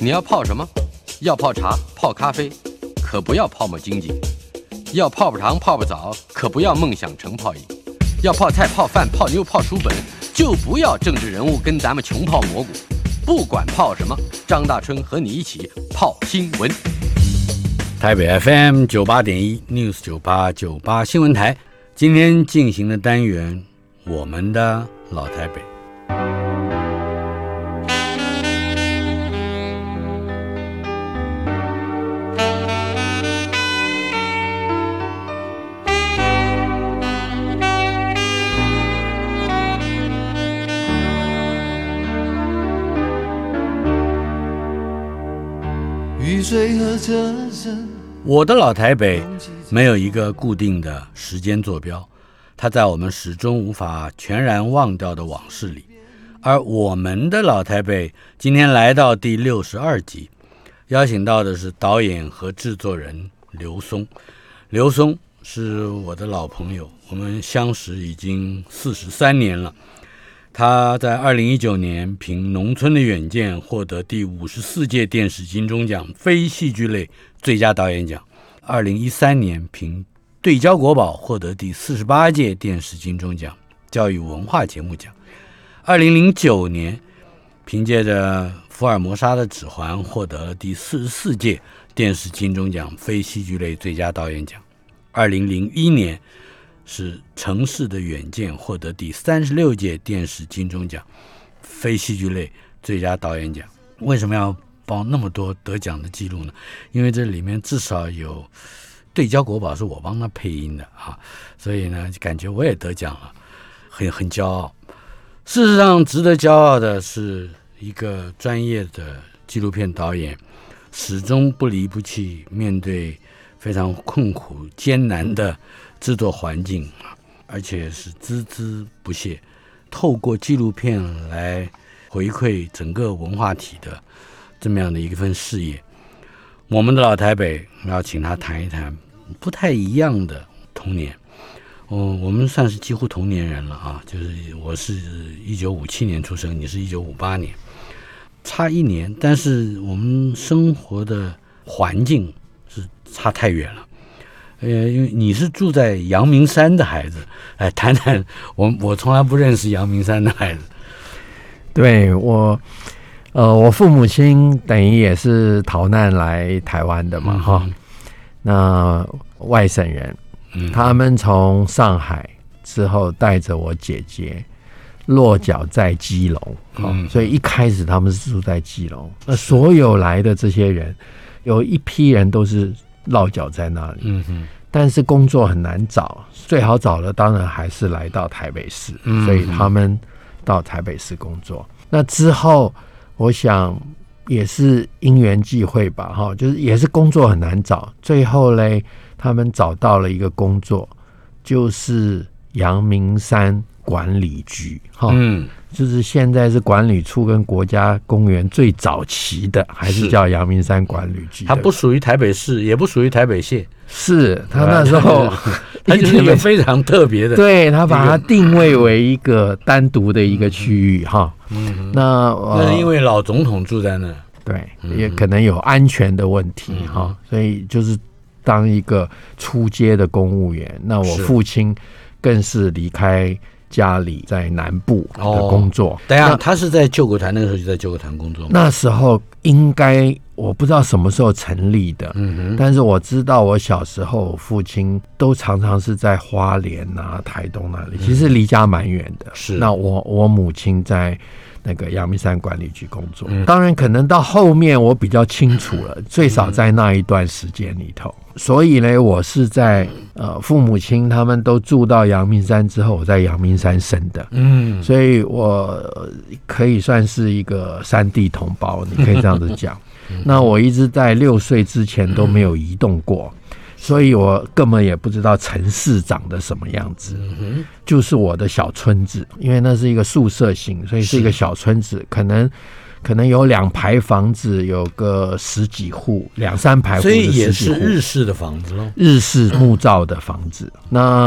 你要泡什么？要泡茶、泡咖啡，可不要泡沫经济；要泡泡糖、泡泡澡，可不要梦想成泡影；要泡菜、泡饭、泡妞、泡书本，就不要政治人物跟咱们穷泡蘑菇。不管泡什么，张大春和你一起泡新闻。台北 FM 98.1 News 98新闻台，今天进行的单元，我们的老台北。我的老台北没有一个固定的时间坐标，它在我们始终无法全然忘掉的往事里。而我们的老台北今天来到第62集，邀请到的是导演和制作人刘松。刘松是我的老朋友，我们相识已经43年了。他在2019年凭《农村的远见》获得第54届电视金钟奖非戏剧类最佳导演奖，2013年凭《对焦国宝》获得第48届电视金钟奖教育文化节目奖，2009年凭借着《福尔摩沙的指环》获得了第44届电视金钟奖非戏剧类最佳导演奖，2001年是《城市的远见》获得第36届电视金钟奖非戏剧类最佳导演奖。为什么要报那么多得奖的记录呢？因为这里面至少有对焦国宝是我帮他配音的啊，所以呢感觉我也得奖了，很骄傲。事实上值得骄傲的是，一个专业的纪录片导演始终不离不弃，面对非常困苦艰难的制作环境，而且是孜孜不懈，透过纪录片来回馈整个文化体的这么样的一份事业。我们的老台北要请他谈一谈不太一样的童年。我们算是几乎同年人了啊，就是我是1957年出生，你是1958年，差1年，但是我们生活的环境是差太远了。因为你是住在阳明山的孩子，来谈谈我从来不认识阳明山的孩子。 对，我父母亲等于也是逃难来台湾的嘛，哈、那外省人，他们从上海之后带着我姐姐落脚在基隆，所以一开始他们是住在基隆。那所有来的这些人，有一批人都是落脚在那里，但是工作很难找，最好找的当然还是来到台北市，所以他们到台北市工作。那之后我想也是因缘际会吧，就是也是工作很难找，最后嘞他们找到了一个工作，就是阳明山管理局，就是现在是管理处跟国家公园最早期的，还是叫阳明山管理局。 它不属于台北市，也不属于台北县， 是他那时候它就是一个非常特别的， 对，他把它定位为一个单独的一个区域哈。那是因为老总统住在那， 对，也可能有安全的问题哈，所以就是当一个初阶的公务员。那我父亲更是离开家里在南部的工作。 等一下，他是在救国团，那个时候就在救国团工作吗？ 那时候应该我不知道什么时候成立的，但是我知道我小时候我父亲都常常是在花莲啊、台东那里，其实离家蛮远的。是，那我母亲在那个阳明山管理局工作，当然可能到后面我比较清楚了，最少在那一段时间里头。所以呢，我是在父母亲他们都住到阳明山之后，我在阳明山生的，所以我可以算是一个山地同胞，你可以这样子讲。那我一直在6岁之前都没有移动过，所以我根本也不知道城市长得什么样子，就是我的小村子，因为那是一个宿舍型，所以是一个小村子，可能有2排房子，有个10几户，2-3排户， 所以也是日式的房子咯， 日式木造的房子。那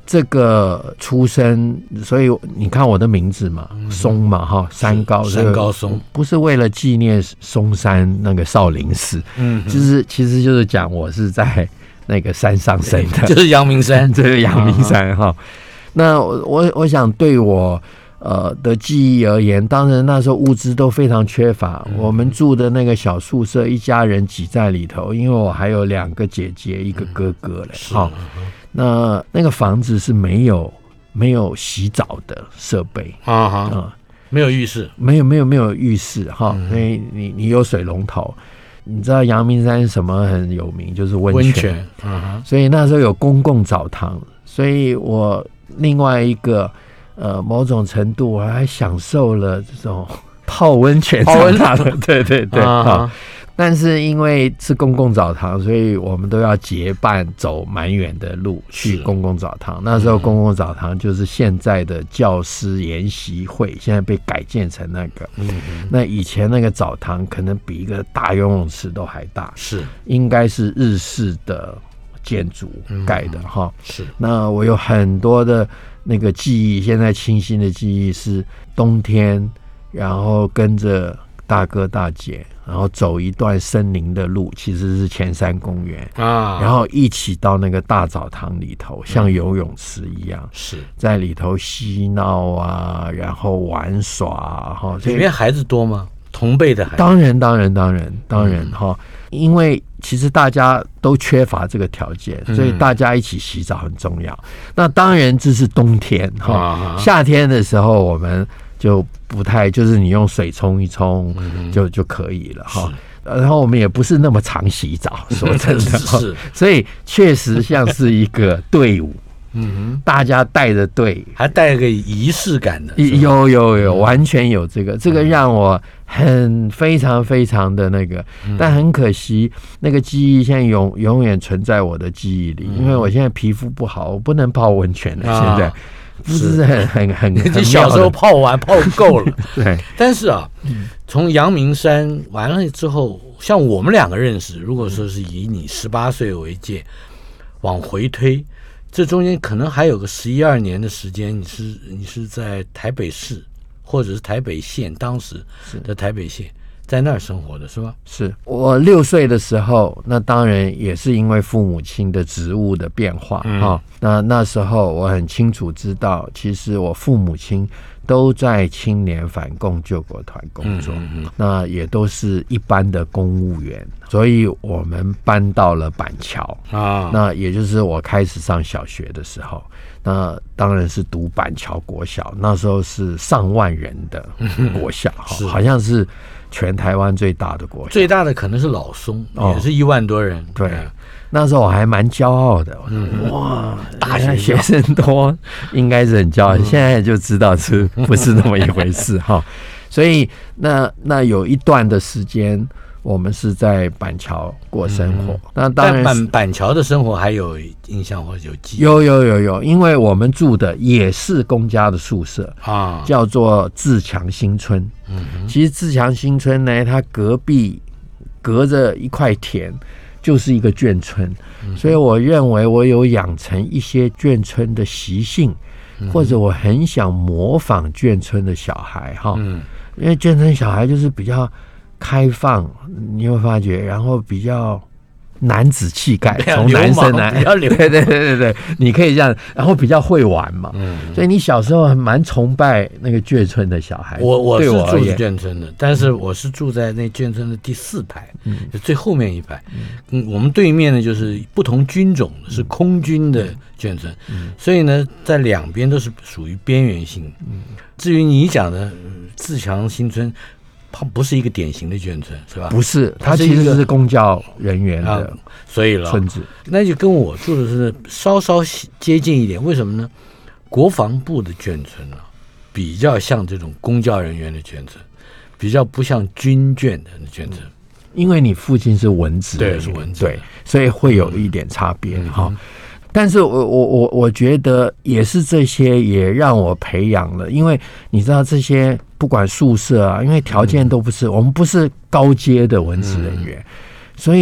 这个出生，所以你看我的名字嘛，松嘛哈，山高松，不是为了纪念松山那个少林寺，其实就是讲我是在那个山上生的， 就是阳明山， 这个阳明山哈。那我想对我的记忆而言，当然那时候物资都非常缺乏，我们住的那个小宿舍，一家人挤在里头，因为我还有2个姐姐，一个哥哥嘞，哈。那个房子是没有洗澡的设备没有浴室， 没有浴室哈，所以你有水龙头。你知道阳明山什么很有名，就是温泉，所以那时候有公共澡堂，所以我另外一个某种程度我还享受了这种泡温泉澡堂，对但是因为是公共澡堂，所以我们都要结伴走蛮远的路去公共澡堂。那时候公共澡堂就是现在的教师研习会，现在被改建成那个。那以前那个澡堂可能比一个大游泳池都还大，是应该是日式的建筑盖的哈。是。那我有很多的那个记忆，现在清晰的记忆是冬天，然后跟着大哥大姐，然后走一段森林的路，其实是前山公园然后一起到那个大澡堂里头，像游泳池一样，是在里头嬉闹啊，然后玩耍里面孩子多吗？同辈的孩子？ 当然哈，因为其实大家都缺乏这个条件，所以大家一起洗澡很重要。那当然这是冬天哈，夏天的时候我们就不太，就是你用水冲一冲就可以了哈。然后我们也不是那么常洗澡，说真的是，所以确实像是一个队伍，大家带着队， 还带个仪式感的， 有，完全有这个让我非常的那个，但很可惜，那个记忆现在永远存在我的记忆里，因为我现在皮肤不好，我不能泡温泉了，现在。不是很你小时候泡够了，对。但是从阳明山完了之后，像我们2个认识，如果说是以你18岁为界往回推，这中间可能还有个11、12年的时间，你是在台北市或者是台北县，当时的台北县。在那儿生活的是吧？ 是我6岁的时候，那当然也是因为父母亲的职务的变化那时候我很清楚知道，其实我父母亲都在青年反共救国团工作，那也都是一般的公务员，所以我们搬到了板桥那也就是我开始上小学的时候，那当然是读板桥国小，那时候是上万人的国小好像是全台湾最大的国小， 最大的可能是老松，也是1万多人。 对，那时候我还蛮骄傲的，哇，大学生多，应该是很骄傲。现在就知道是不是那么一回事哈。所以那有一段的时间，我们是在板桥过生活。那当然板桥的生活还有印象或者有记忆？ 有，因为我们住的也是公家的宿舍叫做自强新村。其实自强新村呢，它隔壁隔着一块田就是一个眷村，所以我认为我有养成一些眷村的习性，或者我很想模仿眷村的小孩因为眷村小孩就是比较开放，你会发觉，然后比较男子气概，从男生来，对，你可以这样，然后比较会玩嘛，所以你小时候蛮崇拜那个眷村的小孩。 我是住眷村的，但是我是住在那眷村的第4排，就最后面一排。我们对面呢就是不同军种，是空军的眷村，所以呢在2边都是属于边缘性。至于你讲的自强新村，它不是一个典型的眷村，是吧？ 不是，它其实是公教人员的所以了村子， 那就跟我住的是稍稍接近一点。为什么呢？国防部的眷村比较像这种公教人员的眷村，比较不像军眷的眷村。 因为你父亲是文职人员， 对，是文职， 对，所以会有一点差别但是我觉得也是这些也让我培养了，因为你知道这些不管宿舍因为条件都不是，我们不是高阶的文职人员，所以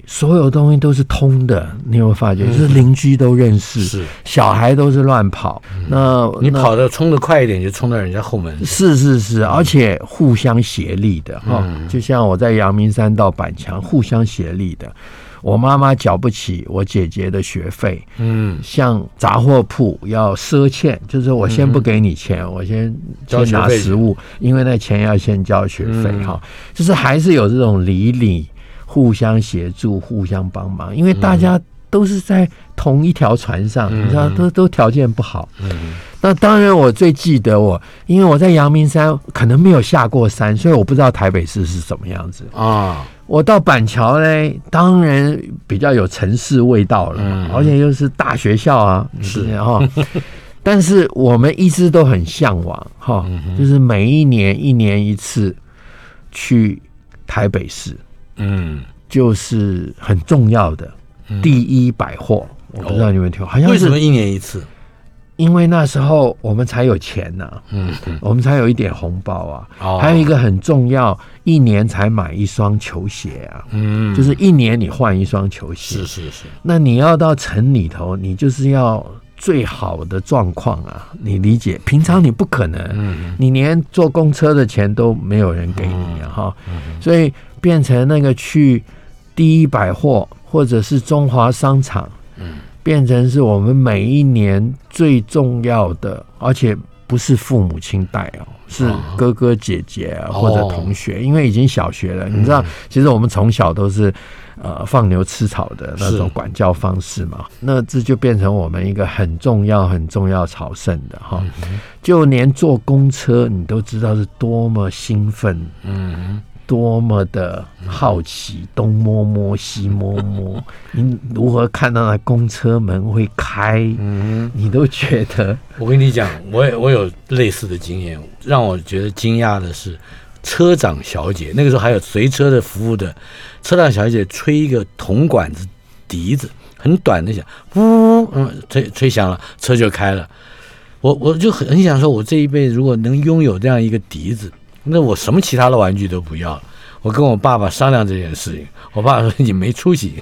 所有东西都是通的，你有没有发觉？就是邻居都认识， 是小孩都是乱跑。那你跑得冲得快一点，就冲到人家后门。 是，而且互相协力的哈。就像我在阳明山到板桥，互相协力的。我妈妈缴不起我姐姐的学费，像杂货铺要赊欠，就是我先不给你钱，我先拿食物，因为那钱要先交学费哈。就是还是有这种礼互相协助、互相帮忙，因为大家都是在同一条船上，你知道，都条件不好。那当然，我最记得因为我在阳明山可能没有下过山，所以我不知道台北市是什么样子啊。我到板桥呢，当然比较有城市味道了，而且又是大学校啊，是哈。但是我们一直都很向往哈，就是每一年一次去台北市，就是很重要的第一百货。我不知道你们听过，好像是为什么一年一次？ 因为那时候我们才有钱呐，我们才有一点红包啊。还有一个很重要，一年才买一双球鞋啊，就是一年你换一双球鞋。 是。 那你要到城里头，你就是要最好的状况啊，你理解？平常你不可能，你连坐公车的钱都没有人给你啊，哈。所以变成那个去第一百货或者是中华商场，变成是我们每一年最重要的，而且不是父母亲带是哥哥姐姐或者同学，因为已经小学了，你知道，其实我们从小都是放牛吃草的那种管教方式嘛，那这就变成我们一个很重要朝圣的哈，就连坐公车你都知道是多么兴奋，多么的好奇，东摸摸西摸摸，你如何看到那公车门会开，你都觉得。 我跟你讲，我有类似的经验，让我觉得惊讶的是，车长小姐那个时候还有随车的服务的，车长小姐吹一个铜管子笛子，很短的响，呜，吹响了，车就开了。我就很想说，我这一辈子如果能拥有这样一个笛子，那我什么其他的玩具都不要了。我跟我爸爸商量这件事情，我爸爸说你没出息。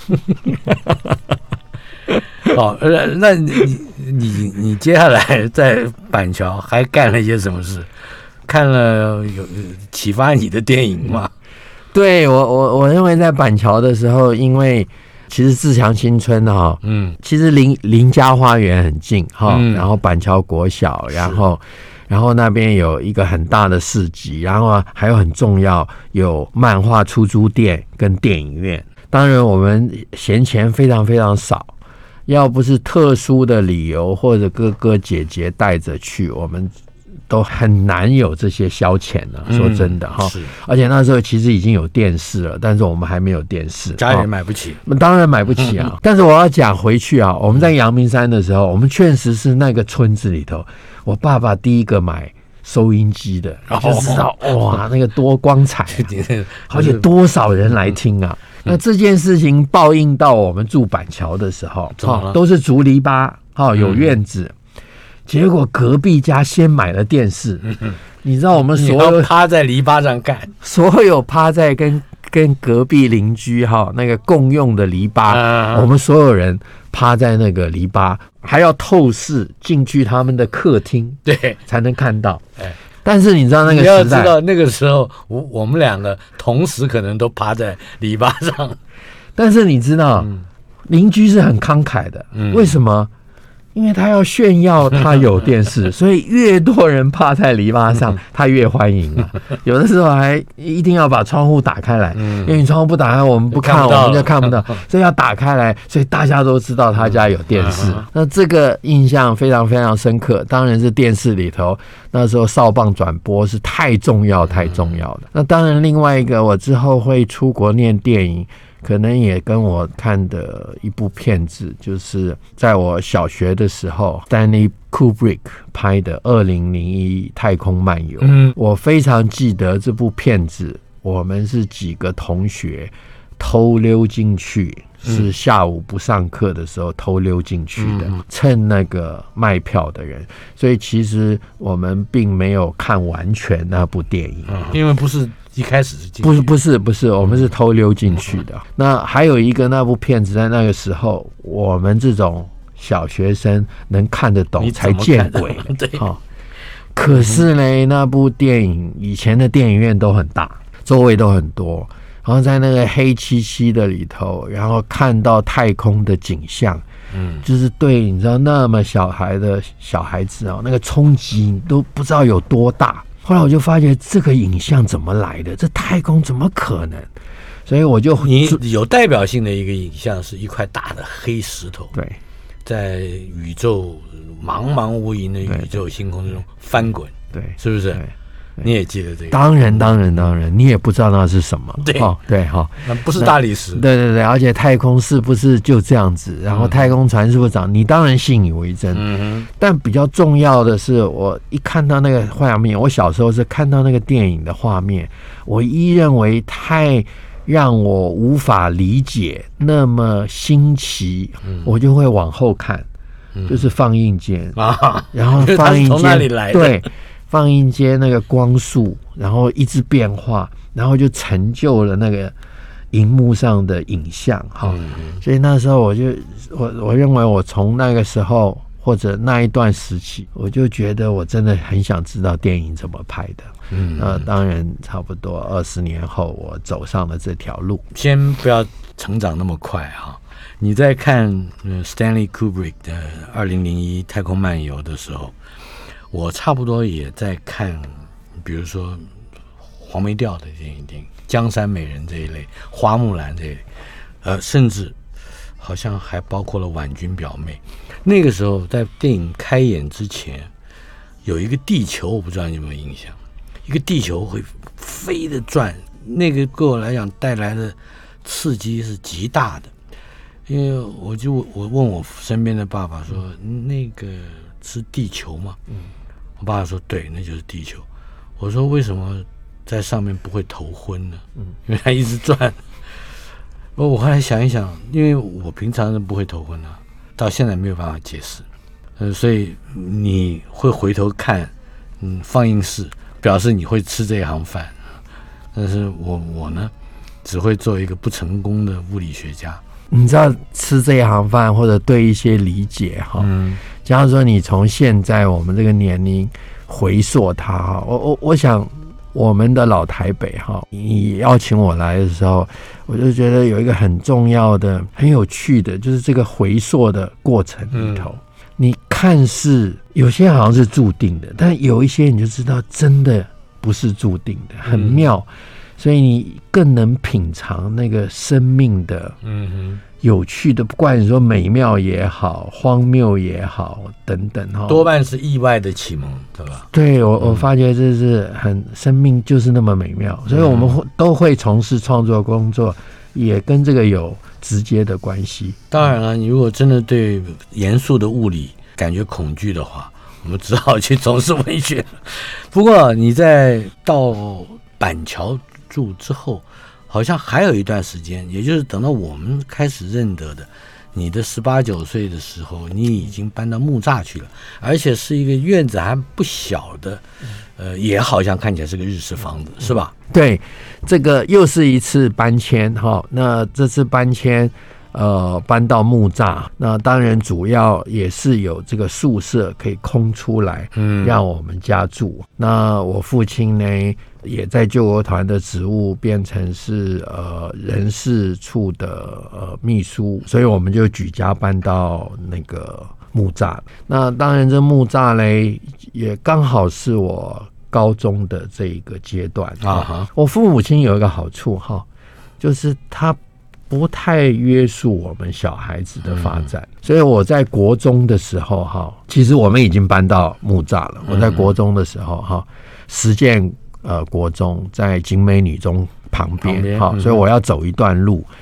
那你接下来在板桥还干了一些什么事？看了有启发你的电影吗？ 对，我认为在板桥的时候，因为其实自强新村哈，其实邻家花园很近哈，然后板桥国小，然后那边有一个很大的市集，然后还有很重要有漫画出租店跟电影院。当然我们闲钱非常非常少，要不是特殊的理由或者哥哥姐姐带着去，我们都很难有这些消遣说真的哈，而且那时候其实已经有电视了，但是我们还没有电视， 家里人买不起， 当然买不起啊。但是我要讲回去啊，我们在阳明山的时候，我们确实是那个村子里头，我爸爸第一个买收音机的，就知道哇，那个多光彩而且多少人来听啊。那这件事情报应到我们住板桥的时候，都是竹篱笆，有院子。结果隔壁家先买了电视，你知道我们所有趴在篱笆上干， 所有趴在跟隔壁邻居那个共用的篱笆，我们所有人趴在那个篱笆，还要透视进去他们的客厅， 对， 才能看到。但是你知道那个时代， 你要知道那个时候我们两个同时可能都趴在篱笆上， 但是你知道邻居是很慷慨的，为什么？因为他要炫耀他有电视，所以越多人趴在篱笆上，他越欢迎啊。有的时候还一定要把窗户打开来，因为你窗户不打开，我们不看，我们就看不到，所以要打开来，所以大家都知道他家有电视。那这个印象非常非常深刻。当然是电视里头那时候少棒转播是太重要的。那当然另外一个，我之后会出国念电影。可能也跟我看的一部片子，就是在我小学的时候 Stanley Kubrick 拍的2001太空漫游。我非常记得这部片子，我们是几个同学偷溜进去，是下午不上课的时候偷溜进去的，趁那个卖票的人，所以其实我们并没有看完全那部电影， 因为不是一开始是进去不是，我们是偷溜进去的。那还有一个那部片子在那个时候，我们这种小学生能看得懂才见鬼对， 可是呢，那部电影以前的电影院都很大，座位都很多，然后在那个黑漆漆的里头，然后看到太空的景象，就是对你知道那么小孩子那个冲击你都不知道有多大。后来我就发觉这个影像怎么来的？这太空怎么可能？所以我就你有代表性的一个影像是一块大的黑石头， 对， 在宇宙茫茫无垠的宇宙星空中翻滚， 对， 是不是？你也记得这个？ 当然，你也不知道那是什么。对， 那不是大理石。 对，而且太空是不是就这样子？然后太空船是不是长？你当然信以为真。但比较重要的是，我一看到那个画面，我小时候是看到那个电影的画面，我认为太让我无法理解，那么新奇，我就会往后看，就是放映间然后放映间对。放映间那个光束，然后一直变化，然后就成就了那个荧幕上的影像所以那时候我认为我从那个时候或者那一段时期，我就觉得我真的很想知道电影怎么拍的。当然差不多20年后，我走上了这条路。 先不要成长那么快你在看Stanley Kubrick 的2001太空漫游的时候，我差不多也在看，比如说黄梅调的电影，江山美人这一类，花木兰这一类，甚至好像还包括了婉君表妹。那个时候在电影开演之前，有一个地球，我不知道你有没有印象，一个地球会飞的转，那个对我来讲带来的刺激是极大的。因为我问我身边的爸爸说，那个是地球吗？我爸爸说对，那就是地球。我说为什么在上面不会头昏呢？因为它一直转。我后来想一想，因为我平常人不会头昏到现在没有办法解释。所以你会回头看放映室，表示你会吃这一行饭。但是我呢，只会做一个不成功的物理学家。 你知道吃这一行饭或者对一些理解假如说你从现在我们这个年龄回溯它我想我们的老台北你邀请我来的时候，我就觉得有一个很重要的很有趣的，就是这个回溯的过程里头，你看似有些好像是注定的，但有一些你就知道真的不是注定的，很妙。所以你更能品尝那个生命的有趣的，不管你说美妙也好，荒谬也好等等多半是意外的启蒙，对吧？ 对，我发觉这是生命就是那么美妙，所以我们都会从事创作工作，也跟这个有直接的关系。 当然了，你如果真的对严肃的物理感觉恐惧的话，我们只好去从事文学。不过你在到板桥住之后，好像还有一段时间，也就是等到我们开始认得的，你的18、19岁的时候，你已经搬到木栅去了，而且是一个院子还不小的，也好像看起来是个日式房子，是吧？ 对，这个又是一次搬迁那这次搬迁搬到木栅，那当然主要也是有这个宿舍可以空出来，让我们家住。那我父亲呢，也在救国团的职务变成是人事处的秘书，所以我们就举家搬到那个木栅。那当然这木栅呢，也刚好是我高中的这一个阶段我父母亲有一个好处就是他不太约束我们小孩子的发展，所以我在国中的时候其实我们已经搬到木栅了。我在国中的时候实践国中在景美女中旁边所以我要走一段路。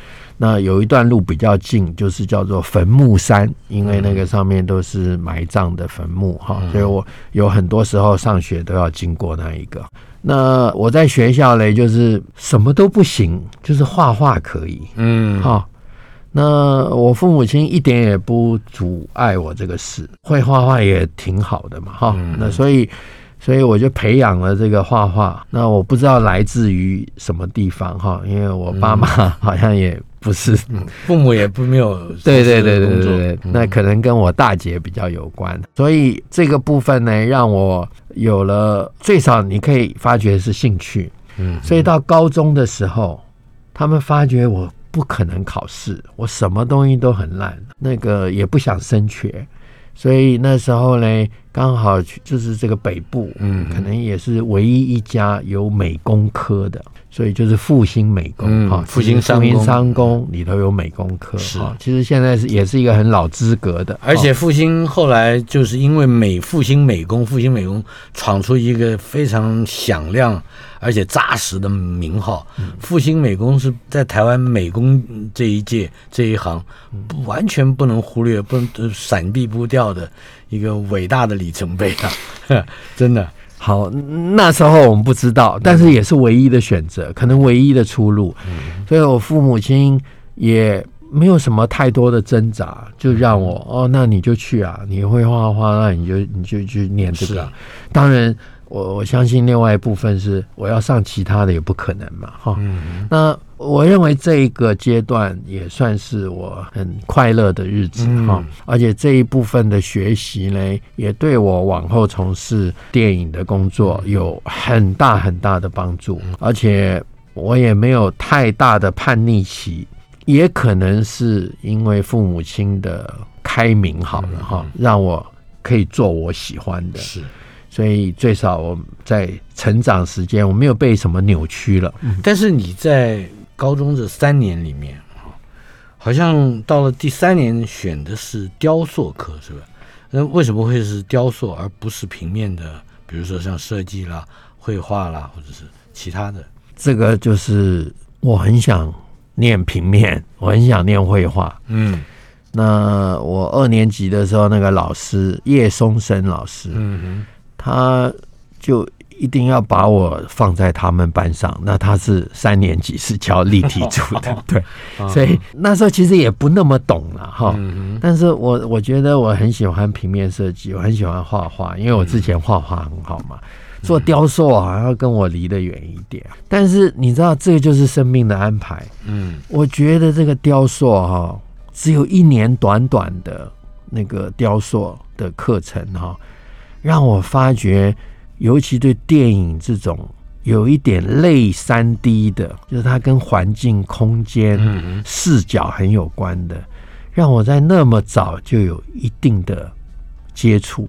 那有一段路比较近，就是叫做坟墓山，因为那个上面都是埋葬的坟墓哈，所以我有很多时候上学都要经过那一个。那我在学校嘞，就是什么都不行，就是画画可以，那我父母亲一点也不阻碍我这个事，会画画也挺好的嘛，那所以我就培养了这个画画。那我不知道来自于什么地方哈，因为我爸妈好像也不是， 父母也没有对，那可能跟我大姐比较有关，所以这个部分呢，让我有了最少你可以发觉是兴趣，所以到高中的时候，他们发觉我不可能考试，我什么东西都很烂，那个也不想升学，所以那时候呢，刚好就是这个北部，可能也是唯一一家有美工科的，所以就是复兴美工， 复兴商工里头有美工科，其实现在也是一个很老资格的， 而且复兴后来就是因为复兴美工闯出一个非常响亮而且扎实的名号。复兴美工是在台湾美工这一行完全不能忽略、闪避不掉的一个伟大的里程碑啊！真的。 好，那时候我们不知道，但是也是唯一的选择，可能唯一的出路。所以我父母亲也没有什么太多的挣扎，就让我那你就去啊，你会画画，那你就去念这个。当然，我相信另外一部分是我要上其他的也不可能嘛，那我认为这一个阶段也算是我很快乐的日子，而且这一部分的学习呢，也对我往后从事电影的工作有很大很大的帮助，而且我也没有太大的叛逆期，也可能是因为父母亲的开明好了，让我可以做我喜欢的，是。所以最少我在成长时间我没有被什么扭曲了。 但是你在高中这3年里面，好像到了第3年选的是雕塑科，是吧？那为什么会是雕塑而不是平面的？比如说像设计啦、绘画啦，或者是其他的？ 这个就是我很想念平面，我很想念绘画。那我2年级的时候，那个老师叶松生老师，他就一定要把我放在他们班上。那他是3年级是教立体组的，对，所以那时候其实也不那么懂了哈。但是我觉得我很喜欢平面设计，我很喜欢画画，因为我之前画画很好嘛。做雕塑好像跟我离得远一点，但是你知道这个就是生命的安排。我觉得这个雕塑只有1年短短的那个雕塑的课程让我发觉，尤其对电影这种有一点类 3D 的，就是它跟环境、空间、视角很有关的，让我在那么早就有一定的接触。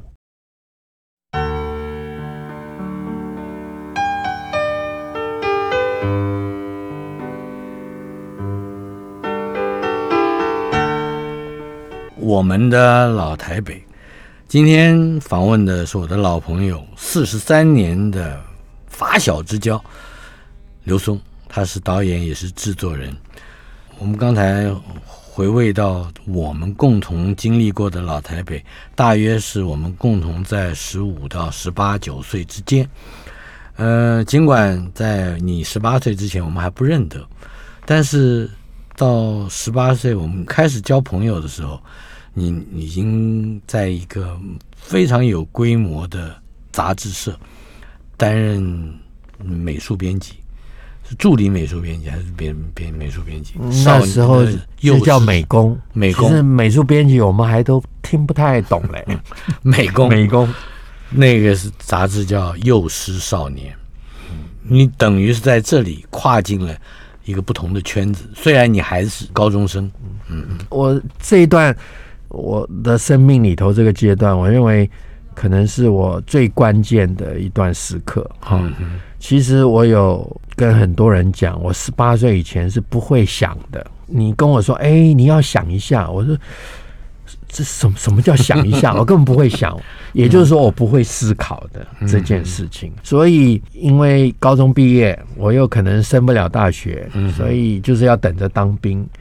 我们的老台北，今天访问的是我的老朋友，43年的发小之交刘松，他是导演也是制作人。我们刚才回味到我们共同经历过的老台北，大约是我们共同在15到18、9岁之间。尽管在你18岁之前我们还不认得，但是到18岁我们开始交朋友的时候，你已经在一个非常有规模的杂志社担任美术编辑，是助理美术编辑还是美术编辑？ 那时候就叫美工，其实美术编辑我们还都听不太懂嘞。 美工，那个是杂志叫《幼师少年》，你等于是在这里跨进了一个不同的圈子，虽然你还是高中生。 我这一段我的生命里头这个阶段，我认为可能是我最关键的一段时刻。其实我有跟很多人讲，我18岁以前是不会想的。你跟我说你要想一下，我说这什么叫想一下？我根本不会想，也就是说我不会思考的这件事情。所以因为高中毕业，我又可能升不了大学，所以就是要等着当兵。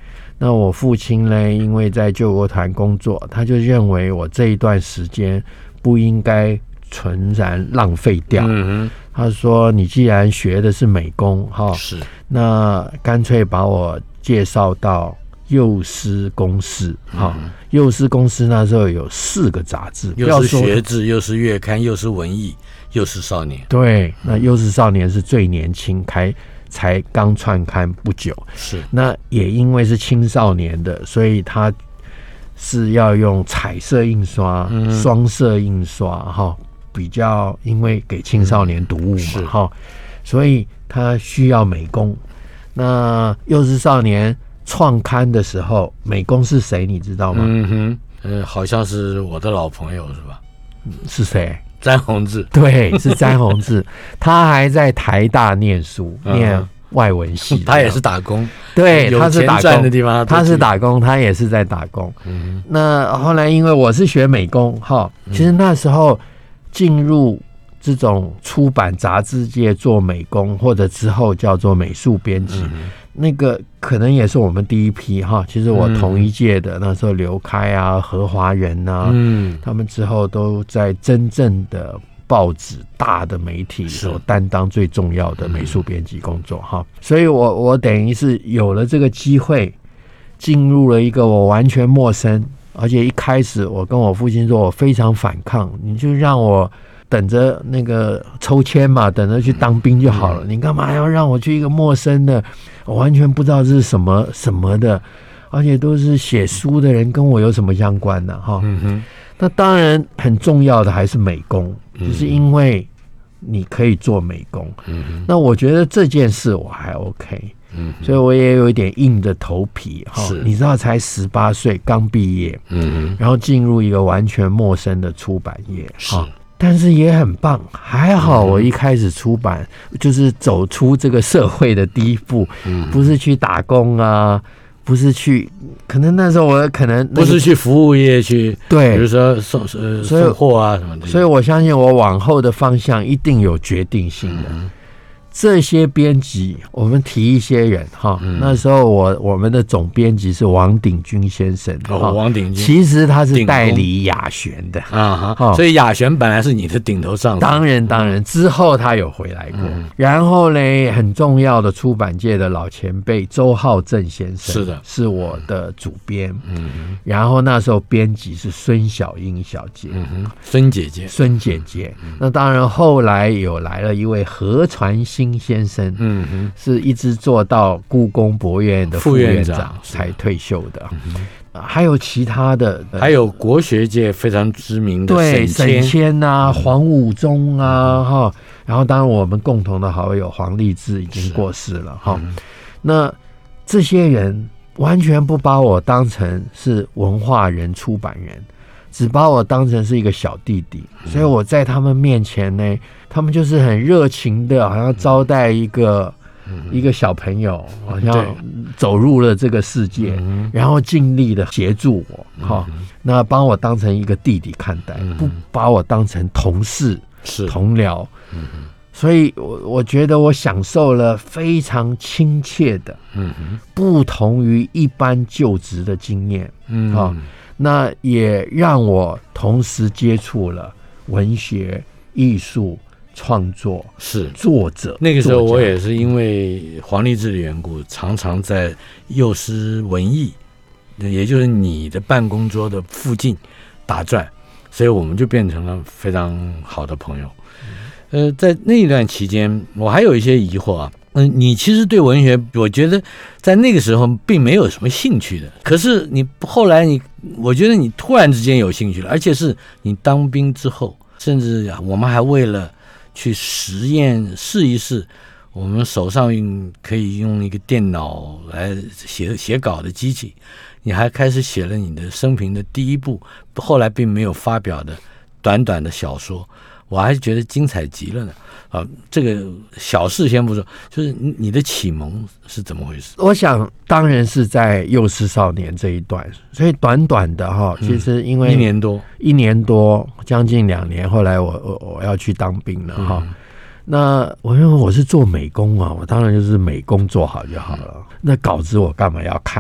那我父亲呢，因为在救国团工作，他就认为我这一段时间不应该纯然浪费掉。他说：“你既然学的是美工，是，那干脆把我介绍到幼师公司。幼师公司那时候有4个杂志， 又是学志，又是月刊，又是文艺，又是少年。 对，那幼师少年是最年轻，才刚创刊不久。 是， 那也因为是青少年的，所以他是要用彩色印刷、双色印刷比较，因为给青少年读物嘛，所以他需要美工。那幼师少年创刊的时候，美工是谁你知道吗？ 好像是我的老朋友是吧？ 是谁？ 詹宏志。 对，是詹宏志。他还在台大念书，念外文系。 他也是打工。 对，他是打工的地方， 他是打工，他也是在打工。那后来因为我是学美工，其实那时候进入这种出版杂志界做美工，或者之后叫做美术编辑，那个可能也是我们第一批其实我同一届的那时候刘开啊、何华仁啊，他们之后都在真正的报纸大的媒体所担当最重要的美术编辑工作所以我等于是有了这个机会，进入了一个我完全陌生，而且一开始我跟我父亲说我非常反抗，你就让我等着那个抽签嘛，等着去当兵就好了，你干嘛要让我去一个陌生的，我完全不知道这是什么的，而且都是写书的人，跟我有什么相关呢？那当然很重要的还是美工，就是因为你可以做美工。那我觉得这件事我还 OK，所以我也有一点硬的头皮你知道，才18岁刚毕业，然后进入一个完全陌生的出版业，但是也很棒，还好我一开始出版就是走出这个社会的第一步，不是去打工啊，不是去，可能那时候我可能不是去服务业去， 对， 比如说送货啊什么的。 所以我相信我往后的方向一定有决定性的。这些编辑，我们提一些人那时候我们的总编辑是王鼎钧先生， 王鼎钧其实他是代理雅璇的所以雅璇本来是你的顶头上司。 当然之后他有回来过。然后呢，很重要的出版界的老前辈周浩正先生是我的主编，然后那时候编辑是孙小英小姐， 孙姐姐。 那当然后来有来了一位何传兴先生，是一直做到故宫博物院的副院长才退休的。还有其他的， 还有国学界非常知名的沈谦啊、黄武忠啊，然后当然我们共同的好友黄立志已经过世了那这些人完全不把我当成是文化人、出版人，只把我当成是一个小弟弟，所以我在他们面前呢，他们就是很热情的，好像招待一个小朋友，好像走入了这个世界，然后尽力的协助我，那帮我当成一个弟弟看待，不把我当成同事、同僚，所以我觉得我享受了非常亲切的，不同于一般就职的经验，那也让我同时接触了文学、艺术、创作， 是作者。 那个时候我也是因为黄立志的缘故，常常在幼师文艺，也就是你的办公桌的附近打转，所以我们就变成了非常好的朋友。在那一段期间，我还有一些疑惑啊。你其实对文学，我觉得在那个时候并没有什么兴趣的。可是你后来我觉得你突然之间有兴趣了，而且是你当兵之后，甚至我们还为了去实验试一试，我们手上可以用一个电脑来写稿的机器，你还开始写了你的生平的第一部，后来并没有发表的短短的小说。我还是觉得精彩极了呢。这个小事先不说，就是你的启蒙是怎么回事？ 我想当然是在幼师少年这一段，所以短短的其实因为一年多将近2年，后来我要去当兵了那我认为我是做美工我当然就是美工做好就好了。那稿子我干嘛要看？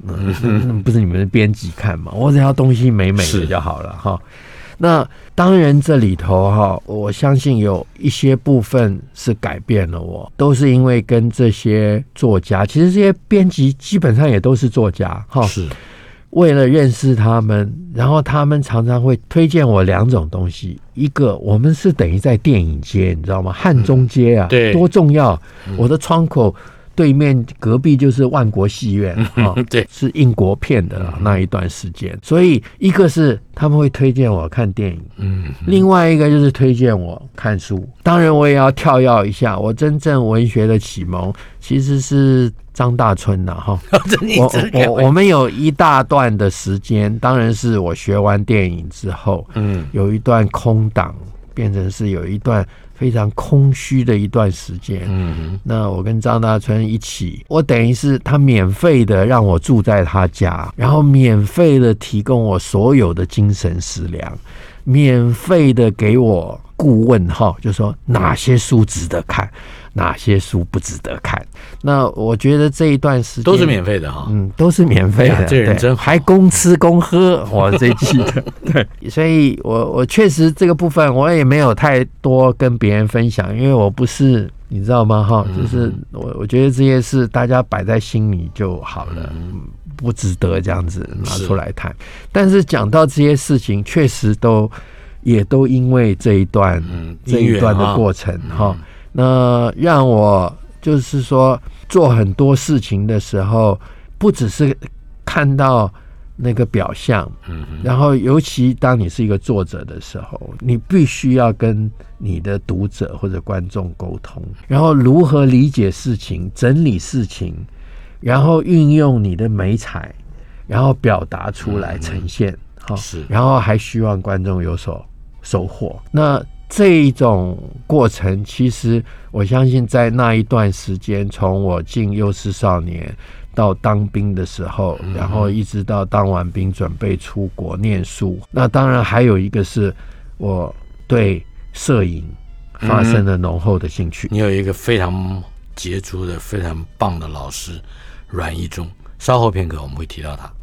不是你们的编辑看嘛，我只要东西美美的就好了哈。那当然这里头哈，我相信有一些部分是改变了我，都是因为跟这些作家，其实这些编辑基本上也都是作家哈， 是为了认识他们，然后他们常常会推荐我2种东西，一个我们是等于在电影街，你知道吗？汉中街啊， 对， 多重要！我的窗口对面隔壁就是万国戏院对， 是映国片的那一段时间，所以一个是他们会推荐我看电影，另外一个就是推荐我看书。当然我也要跳跃一下，我真正文学的启蒙其实是张大春的哈。我们有一大段的时间，当然是我学完电影之后，有一段空档，变成是有一段非常空虚的一段时间。那我跟张大春一起，我等于是他免费的让我住在他家，然后免费的提供我所有的精神食粮，免费的给我顾问哈，就说哪些书值得看，哪些书不值得看。那我觉得这一段时间都是免费的哈， 都是免费的， 这人真好， 还公吃公喝，我这记得。对，所以我确实这个部分我也没有太多跟别人分享，因为我不是你知道吗？哈，就是我觉得这些事大家摆在心里就好了，不值得这样子拿出来谈。但是讲到这些事情，确实也都因为这一段的过程哈，那让我就是说做很多事情的时候，不只是看到那个表象，然后尤其当你是一个作者的时候，你必须要跟你的读者或者观众沟通，然后如何理解事情、整理事情，然后运用你的美彩，然后表达出来呈现，然后还希望观众有所收获。那这一种过程，其实我相信在那一段时间，从我进幼师少年到当兵的时候，然后一直到当完兵准备出国念书，那当然还有一个是我对摄影发生了浓厚的兴趣。 你有一个非常杰出的、非常棒的老师阮义忠，稍后片刻我们会提到他。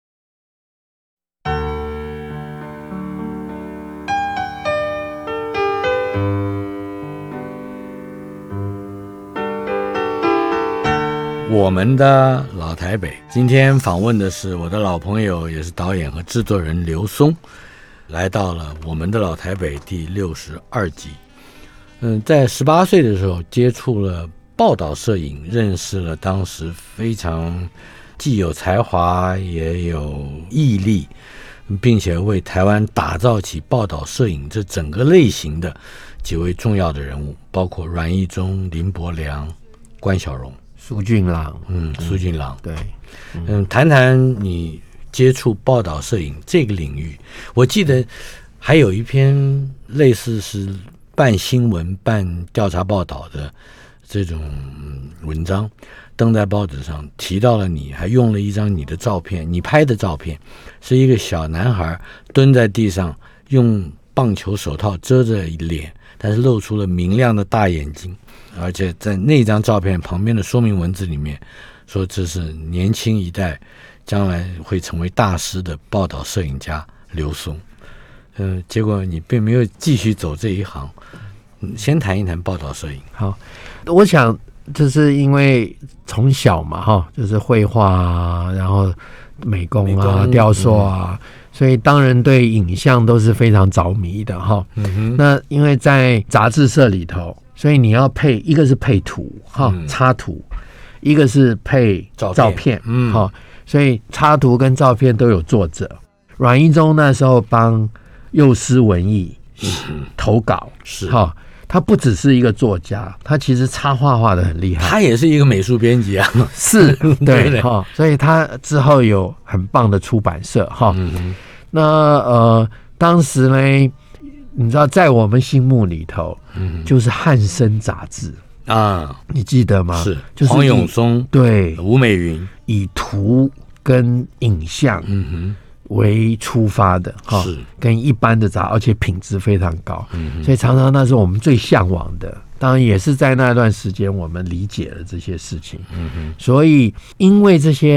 我们的老台北，今天访问的是我的老朋友，也是导演和制作人刘松，来到了我们的老台北第62集。在18岁的时候接触了报道摄影，认识了当时非常既有才华也有毅力，并且为台湾打造起报道摄影这整个类型的几位重要的人物，包括阮义忠、林伯良、关小荣、 苏俊郎， 苏俊郎， 对， 谈谈你接触报道摄影这个领域。我记得还有一篇类似是半新闻半调查报道的这种文章，登在报纸上，提到了你，还用了一张你的照片，你拍的照片是一个小男孩蹲在地上，用棒球手套遮着脸，但是露出了明亮的大眼睛。而且在那张照片旁边的说明文字里面说，这是年轻一代将来会成为大师的报道摄影家刘松。结果你并没有继续走这一行。先谈一谈报道摄影。 好，我想就是因为从小嘛哈，就是绘画啊，然后美工啊、雕塑啊，所以当然对影像都是非常着迷的哈。那因为在杂志社里头，所以你要配，一个是配图哈，插图，一个是配照片，所以插图跟照片都有作者。阮义忠那时候帮幼师文艺投稿， 是哈。他不只是一个作家，他其实插画画的很厉害， 他也是一个美术编辑啊， 是，对哈，所以他之后有很棒的出版社哈。那当时呢，你知道在我们心目里头，就是汉生杂志啊，你记得吗？ 是， 就是黄永松，对，吴美云， 以图跟影像，为出发的哈，跟一般的杂，而且品质非常高，所以常常那是我们最向往的。当然也是在那段时间，我们理解了这些事情。所以因为这些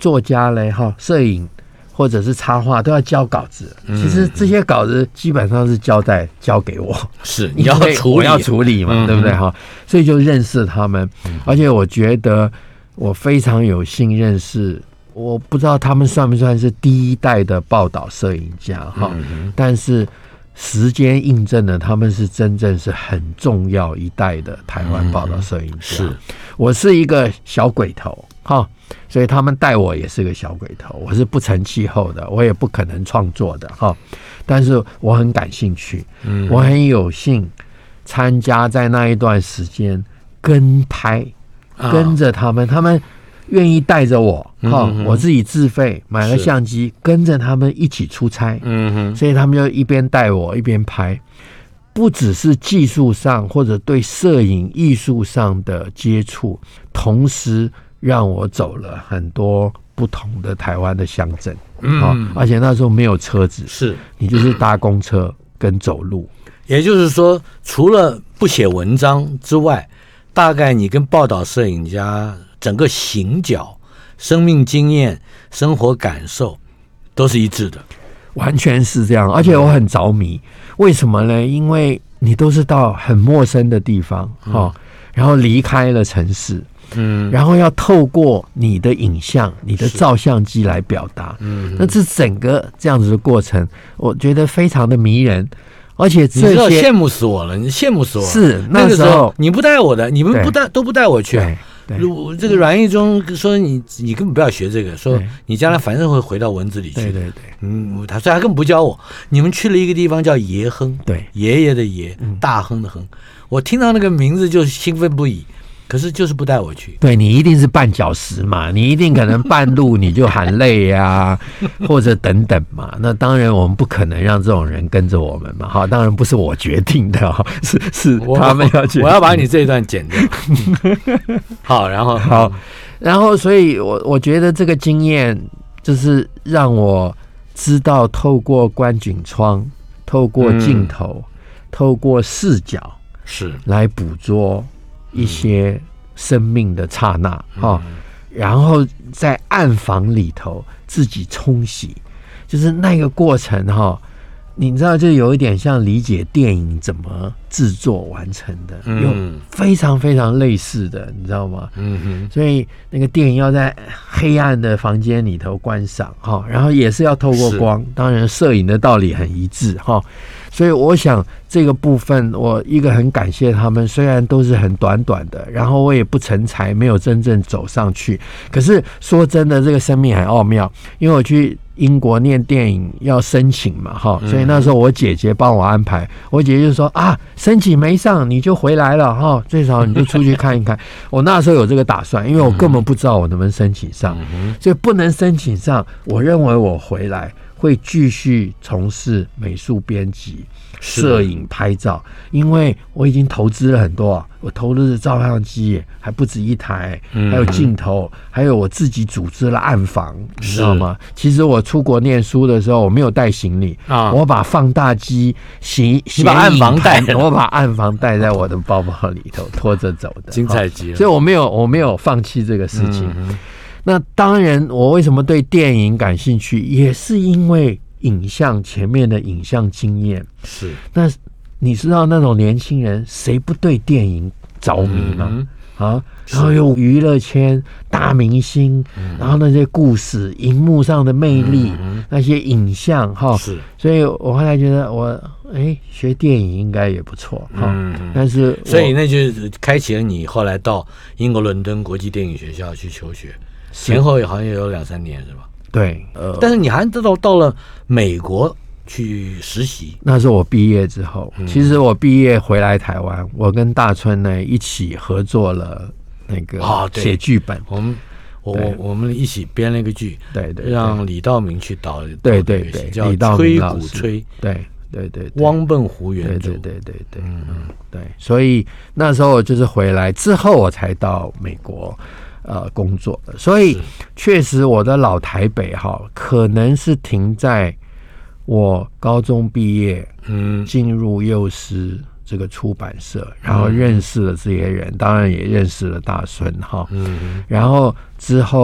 作家嘞哈，摄影或者是插画都要交稿子，其实这些稿子基本上是交给我， 是你要处理， 我要处理嘛，对不对哈？所以就认识他们，而且我觉得我非常有幸认识，我不知道他们算不算是第一代的报道摄影家哈，但是时间印证了他们是真正是很重要一代的台湾报道摄影家。 是， 我是一个小鬼头哈。所以他们带我也是个小鬼头，我是不成气候的，我也不可能创作的哈。但是我很感兴趣，我很有幸参加在那一段时间跟拍，跟着他们，他们愿意带着我哈，我自己自费买了相机，跟着他们一起出差，所以他们就一边带我一边拍，不只是技术上或者对摄影艺术上的接触，同时让我走了很多不同的台湾的乡镇，而且那时候没有车子， 是你就是搭公车跟走路。 也就是说，除了不写文章之外，大概你跟报道摄影家整个行脚、生命经验、生活感受都是一致的， 完全是这样。而且我很着迷，为什么呢？因为你都是到很陌生的地方，然后离开了城市。然后要透过你的影像、你的照相机来表达，那这整个这样子的过程，我觉得非常的迷人，而且这些你知道羡慕死我了，你羡慕死我了。 是那个时候你不带我的，你们都不带我去。 对， 这个阮义忠说你根本不要学这个，说你将来反正会回到文字里去。 对， 他说他根本不教我。你们去了一个地方叫爷亨， 对， 爷爷的爷，大亨的亨。我听到那个名字就兴奋不已。可是就是不带我去， 对，你一定是绊脚石嘛，你一定可能半路你就喊累啊，或者等等嘛。那当然我们不可能让这种人跟着我们嘛，哈，当然不是我决定的哈，是他们要决定。 我要把你这一段剪掉。好， 然后所以我觉得这个经验就是让我知道透过观景窗、透过镜头、透过视角是来捕捉一些生命的刹那然后在暗房里頭自己冲洗，就是那个过程你知道就有一点像理解电影怎么制作完成的，有非常非常类似的，你知道吗？所以那个电影要在黑暗的房间里头观赏然后也是要透过光，当然摄影的道理很一致所以我想这个部分我一个很感谢他们，虽然都是很短的，然后我也不成才，没有真正走上去，可是说真的这个生命很奥妙，因为我去英国念电影要申请嘛所以那时候我姐姐帮我安排，我姐姐就说申请没上你就回来了最少你就出去看一看。我那时候有这个打算，因为我根本不知道我能不能申请上，所以不能申请上，我认为我回来会继续从事美术编辑、摄影、拍照，因为我已经投资了很多我投入的照相机还不止一台，还有镜头，还有我自己组织了暗房，你知道吗？其实我出国念书的时候，我没有带行李我把放大机、你把暗房带， 我把暗房带在我的包包里头，拖着走的， 精彩极了。 所以我没有放弃这个事情。那当然，我为什么对电影感兴趣，也是因为影像前面的影像经验。 是， 那你知道那种年轻人谁不对电影着迷吗？然后有娱乐圈大明星，然后那些故事、荧幕上的魅力，那些影像是， 所以我后来觉得学电影应该也不错但是所以那就开启了你后来到英国伦敦国际电影学校去求学。前后好像也有2-3年是吧？ 对， 但是你还到了美国去实习。 那是我毕业之后，其实我毕业回来台湾，我跟大春呢一起合作了那个写剧本。 我们一起编了一个剧， 对， 让李道明去导， 对， 叫《吹鼓吹》， 对， 汪笨湖原著， 对，所以那时候我就是回来之后，我才到美国。工作的，所以确实我的老台北可能是停在我高中毕业，进入幼师这个出版社，然后认识了这些人，当然也认识了大孙然后之后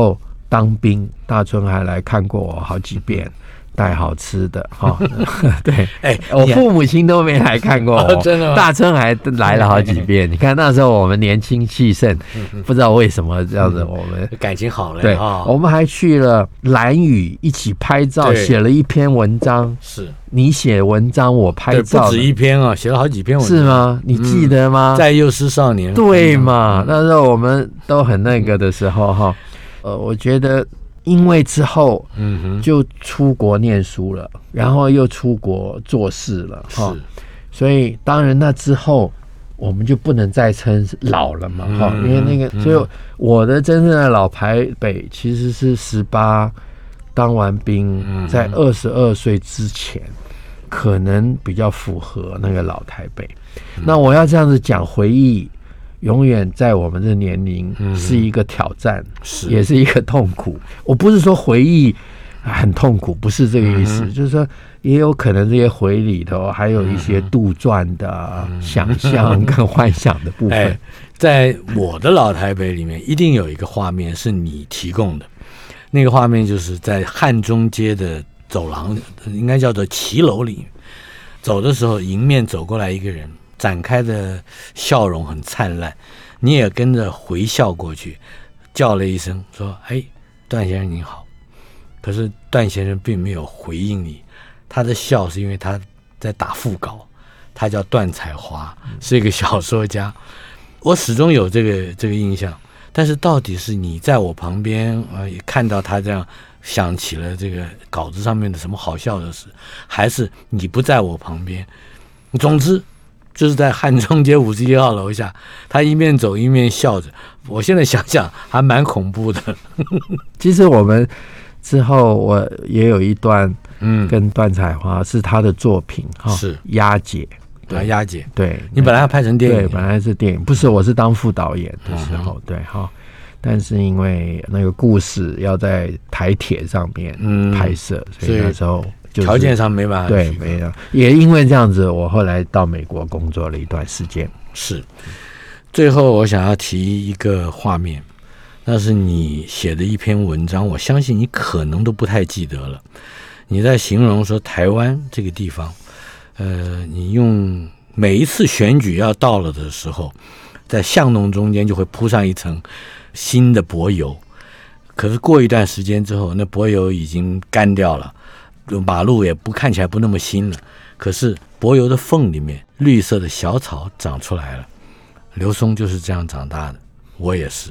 当兵，大春还来看过我好几遍，带好吃的哈。对，我父母亲都没来看过我， 真的吗？ 大春还来了好几遍。你看那时候我们年轻气盛，不知道为什么这样子，我们感情好了。 对，我们还去了兰屿一起拍照，写了一篇文章。 是你写文章，我拍照， 不止一篇啊，写了好几篇文章。 是吗？你记得吗？ 在幼师少年。 对嘛？那时候我们都很那个的时候哈，我觉得。因为之后，就出国念书了，然后又出国做事了，哈，所以当然那之后我们就不能再称老了嘛，哈，因为那个，所以我的真正的老台北其实是18当完兵，在22岁之前，可能比较符合那个老台北。那我要这样子讲回忆。永远在我们这年龄是一个挑战，也是一个痛苦。我不是说回忆很痛苦，不是这个意思，就是说也有可能这些回忆里头还有一些杜撰的想象跟幻想的部分。 在我的老台北里面，一定有一个画面是你提供的，那个画面就是在汉中街的走廊，应该叫做骑楼里，走的时候迎面走过来一个人。展开的笑容很灿烂，你也跟着回笑过去，叫了一声说：“哎，段先生您好。”可是段先生并没有回应你，他的笑是因为他在打腹稿，他叫段彩华，是一个小说家。我始终有这个印象，但是到底是你在我旁边也看到他这样想起了这个稿子上面的什么好笑的事，还是你不在我旁边？总之。就是在汉中街51号楼下，他一面走一面笑着。我现在想想还蛮恐怖的。 其实我们之后我也有一段，跟段彩华是他的作品哈， 是丫姐， 对丫姐， 对你本来要拍成电影， 对，本来是电影，不是我是当副导演的时候，对哈。但是因为那个故事要在台铁上面拍摄，所以那时候。 条件上没办法， 对，没有，也因为这样子，我后来到美国工作了一段时间。 是，最后我想要提一个画面，那是你写的一篇文章，我相信你可能都不太记得了。你在形容说台湾这个地方，你用每一次选举要到了的时候，在巷弄中间就会铺上一层新的柏油，可是过一段时间之后，那柏油已经干掉了。马路也看起来不那么新了，可是柏油的缝里面绿色的小草长出来了。刘松就是这样长大的，我也是。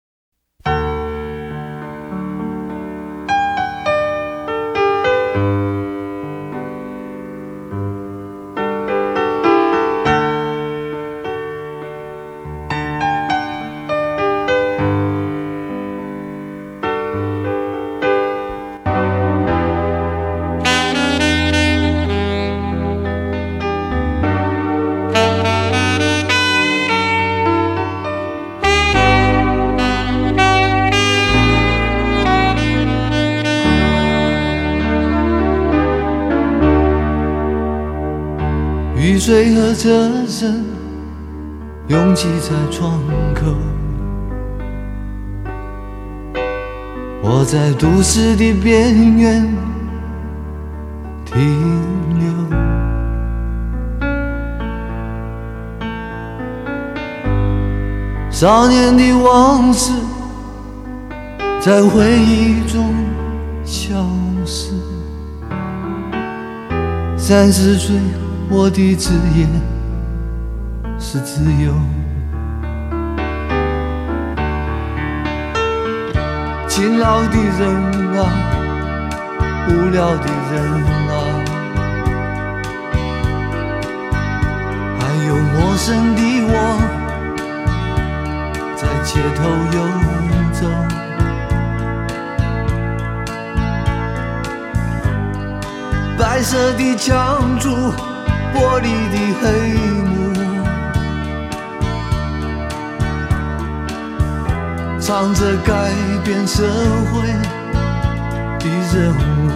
雨水和车声拥挤在窗口，我在都市的边缘停留，少年的往事在回忆中消失，30岁我的职业是自由，勤劳的人啊，无聊的人啊，还有陌生的我，在街头游走，白色的墙柱，玻璃的黑幕，唱着改变社会的任务，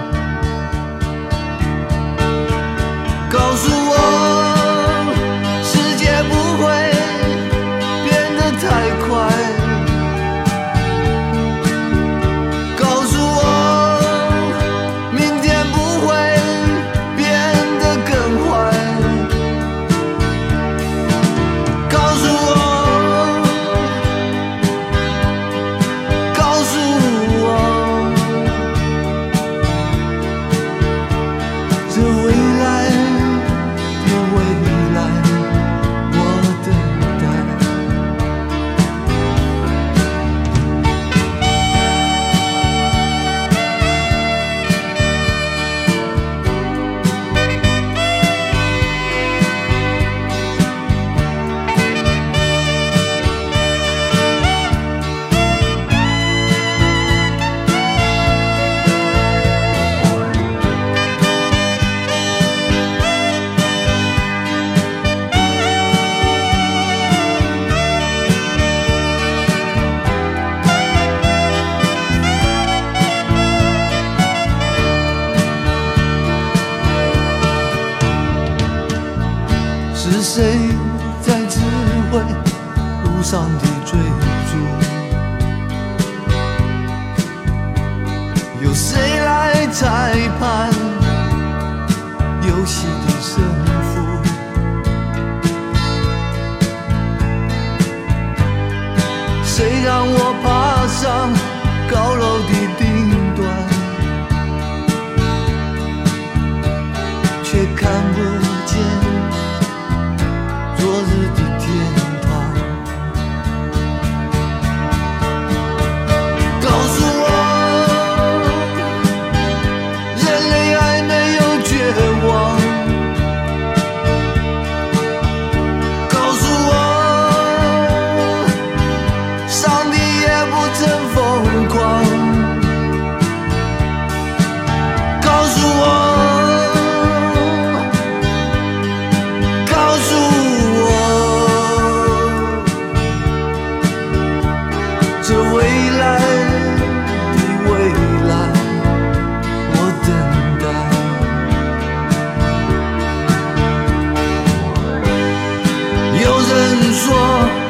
告诉我世界不会变得太快， 不曾疯狂。告诉我，告诉我，这未来的未来，我等待。有人说